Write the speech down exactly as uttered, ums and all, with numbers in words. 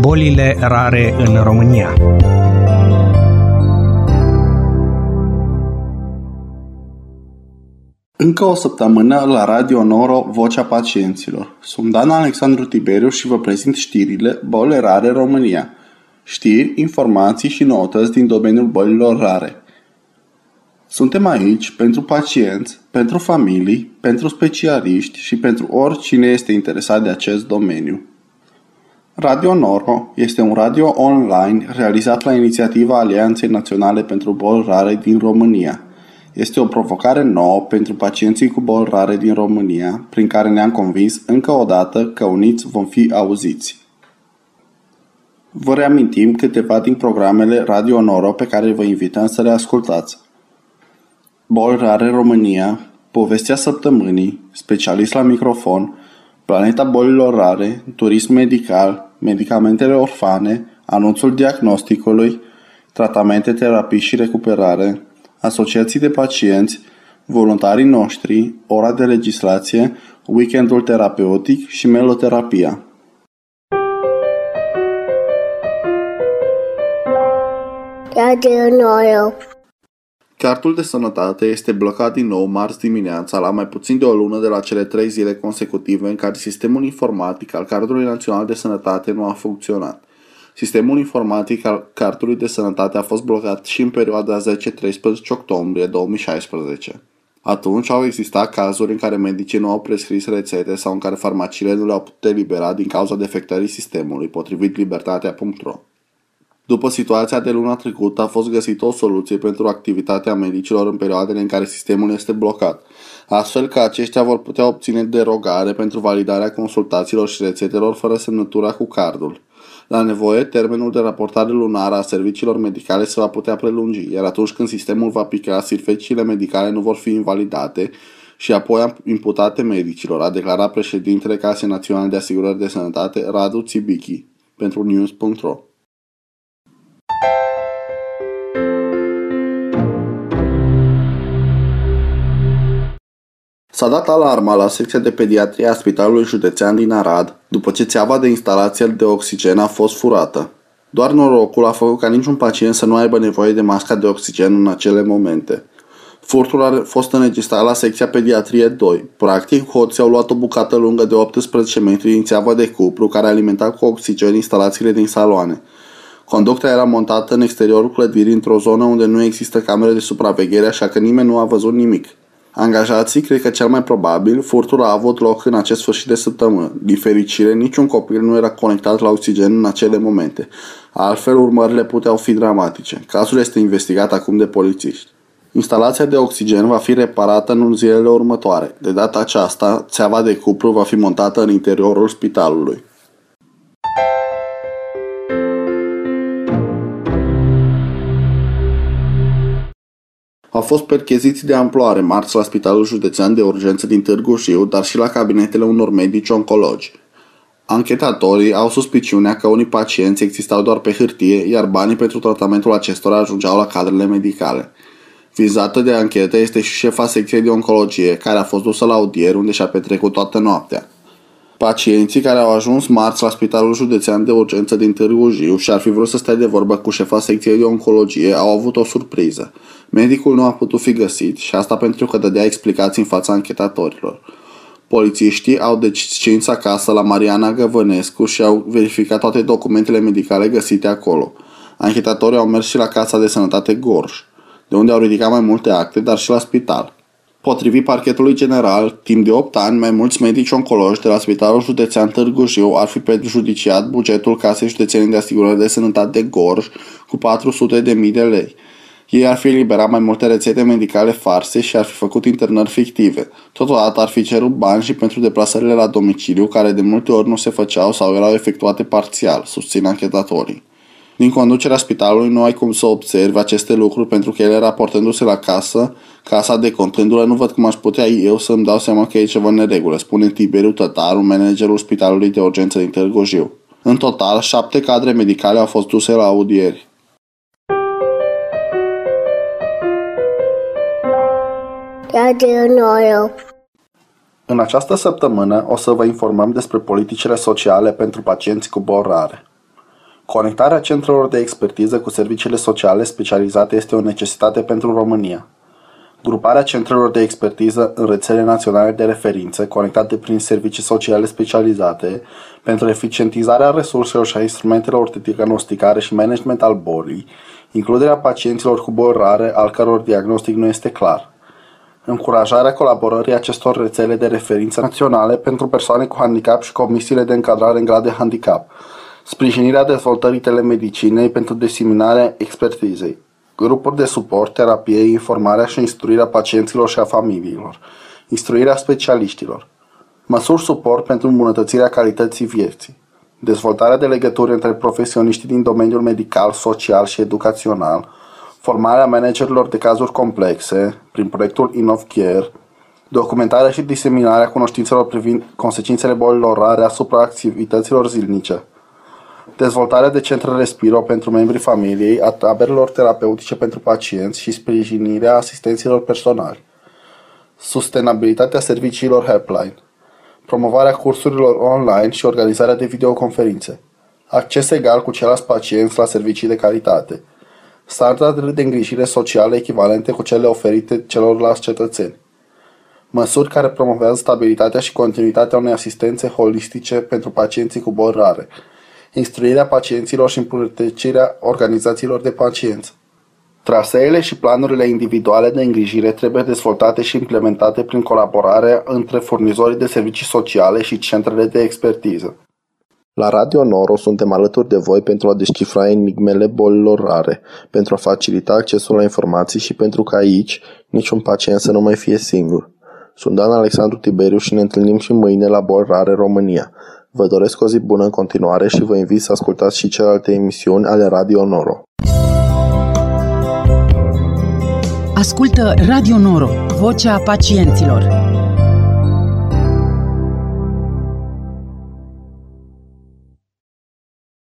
bolile rare în România. Încă o săptămână la Radio Noro, Vocea Pacienților. Sunt Dan Alexandru Tiberiu și vă prezint știrile Boli rare România. Știri, informații și noutăți din domeniul bolilor rare. Suntem aici pentru pacienți, pentru familii, pentru specialiști și pentru oricine este interesat de acest domeniu. Radio Noro este un radio online realizat la inițiativa Alianței Naționale pentru Boli Rare din România. Este o provocare nouă pentru pacienții cu boli rare din România, prin care ne-am convins încă o dată că uniți vom fi auziți. Vă reamintim câteva din programele Radio Noro pe care vă invităm să le ascultați. Boli rare România, Povestea Săptămânii, Specialist la microfon, Planeta bolilor rare, Turism medical, Medicamentele orfane, Anunțul diagnosticului, Tratamente, terapii și recuperare, Asociații de pacienți, Voluntarii noștri, Ora de legislație, Weekendul terapeutic și Meloterapia. Radio Noro. Cartul de sănătate este blocat din nou marți dimineața la mai puțin de o lună de la cele trei zile consecutive în care sistemul informatic al Cardului Național de Sănătate nu a funcționat. Sistemul informatic al Cartului de Sănătate a fost blocat și în perioada zece-treisprezece octombrie două mii șaisprezece. Atunci au existat cazuri în care medicii nu au prescris rețete sau în care farmaciile nu le-au putut elibera din cauza defectării sistemului, potrivit libertatea punct ro. După situația de luna trecută a fost găsită o soluție pentru activitatea medicilor în perioadele în care sistemul este blocat, astfel că aceștia vor putea obține derogare pentru validarea consultațiilor și rețetelor fără semnătura cu cardul. La nevoie, termenul de raportare lunară a serviciilor medicale se va putea prelungi, iar atunci când sistemul va pica, serviciile medicale nu vor fi invalidate și apoi imputate medicilor, a declarat președintele Casei Naționale de Asigurări de Sănătate, Radu Țibichi, pentru news punct ro. S-a dat alarma la secția de pediatrie a Spitalului Județean din Arad după ce țeava de instalație de oxigen a fost furată. Doar norocul a făcut ca niciun pacient să nu aibă nevoie de masca de oxigen în acele momente. Furtul a fost înregistrat la secția pediatrie doi. Practic, hoții au luat o bucată lungă de optsprezece metri din țeava de cupru care alimenta cu oxigen instalațiile din saloane. Conducta era montată în exteriorul clădirii într-o zonă unde nu există camere de supraveghere, așa că nimeni nu a văzut nimic. Angajații cred că cel mai probabil furtul a avut loc în acest sfârșit de săptămână. Din fericire, niciun copil nu era conectat la oxigen în acele momente. Altfel, urmările puteau fi dramatice. Cazul este investigat acum de polițiști. Instalația de oxigen va fi reparată în zilele următoare. De data aceasta, țeava de cupru va fi montată în interiorul spitalului. Au fost percheziții de amploare marți la Spitalul Județean de Urgență din Târgu Jiu, dar și la cabinetele unor medici oncologi. Anchetatorii au suspiciunea că unii pacienți existau doar pe hârtie, iar banii pentru tratamentul acestora ajungeau la cadrele medicale. Vizată de anchetă este și șefa secției de oncologie, care a fost dusă la audieri unde și-a petrecut toată noaptea. Pacienții care au ajuns marți la Spitalul Județean de Urgență din Târgu Jiu și ar fi vrut să stea de vorbă cu șefa secției de oncologie au avut o surpriză. Medicul nu a putut fi găsit și asta pentru că dădea explicații în fața anchetatorilor. Polițiștii au descins acasă la Mariana Găvănescu și au verificat toate documentele medicale găsite acolo. Anchetatorii au mers și la Casa de Sănătate Gorj, de unde au ridicat mai multe acte, dar și la spital. Potrivit Parchetului General, timp de opt ani, mai mulți medici oncologi de la Spitalul Județean Târgu Jiu ar fi prejudiciat bugetul Casei Județene de Asigurări de Sănătate Gorj cu patru sute de mii de lei. Ei ar fi eliberat mai multe rețete medicale farse și ar fi făcut internări fictive. Totodată ar fi cerut bani și pentru deplasările la domiciliu, care de multe ori nu se făceau sau erau efectuate parțial, susțin anchetatorii. Din conducerea spitalului nu ai cum să observi aceste lucruri pentru că ele raportându-se la casă, casa decontându-le, nu văd cum aș putea eu să îmi dau seama că e ceva în neregulă, spune Tiberiu Tătaru, managerul Spitalului de Urgență din Târgu Jiu. În total, șapte cadre medicale au fost duse la audieri. Radio Noro. În această săptămână o să vă informăm despre politicile sociale pentru pacienți cu boli rare. Conectarea centrelor de expertiză cu serviciile sociale specializate este o necesitate pentru România. Gruparea centrelor de expertiză în rețele naționale de referință, conectate prin servicii sociale specializate, pentru eficientizarea resurselor și a instrumentelor de diagnosticare și management al bolii, includerea pacienților cu boli rare, al căror diagnostic nu este clar. Încurajarea colaborării acestor rețele de referință naționale pentru persoane cu handicap și comisiile de încadrare în grad de handicap. Sprijinirea dezvoltării telemedicinei pentru diseminarea expertizei. Grupuri de suport, terapie, informarea și instruirea pacienților și a familiilor. Instruirea specialiștilor. Măsuri suport pentru îmbunătățirea calității vieții. Dezvoltarea de legături între profesioniștii din domeniul medical, social și educațional. Formarea managerilor de cazuri complexe prin proiectul InnovCare. Documentarea și diseminarea cunoștințelor privind consecințele bolilor rare asupra activităților zilnice. Dezvoltarea de centre Respiro pentru membrii familiei, a taberelor terapeutice pentru pacienți și sprijinirea asistenților personali. Sustenabilitatea serviciilor helpline. Promovarea cursurilor online și organizarea de videoconferințe. Acces egal cu ceilalți pacienți la servicii de calitate. Standardele de îngrijire socială echivalente cu cele oferite celorlalți cetățeni. Măsuri care promovează stabilitatea și continuitatea unei asistențe holistice pentru pacienții cu boli rare. Instruirea pacienților și îmbunătățirea organizațiilor de pacienți. Traseele și planurile individuale de îngrijire trebuie dezvoltate și implementate prin colaborare între furnizorii de servicii sociale și centrele de expertiză. La Radio Noro suntem alături de voi pentru a descifra enigmele bolilor rare, pentru a facilita accesul la informații și pentru că aici niciun pacient să nu mai fie singur. Sunt Dan Alexandru Tiberiu și ne întâlnim și mâine la Boli Rare România. Vă doresc o zi bună în continuare și vă invit să ascultați și celelalte emisiuni ale Radio Noro. Ascultă Radio Noro, vocea pacienților.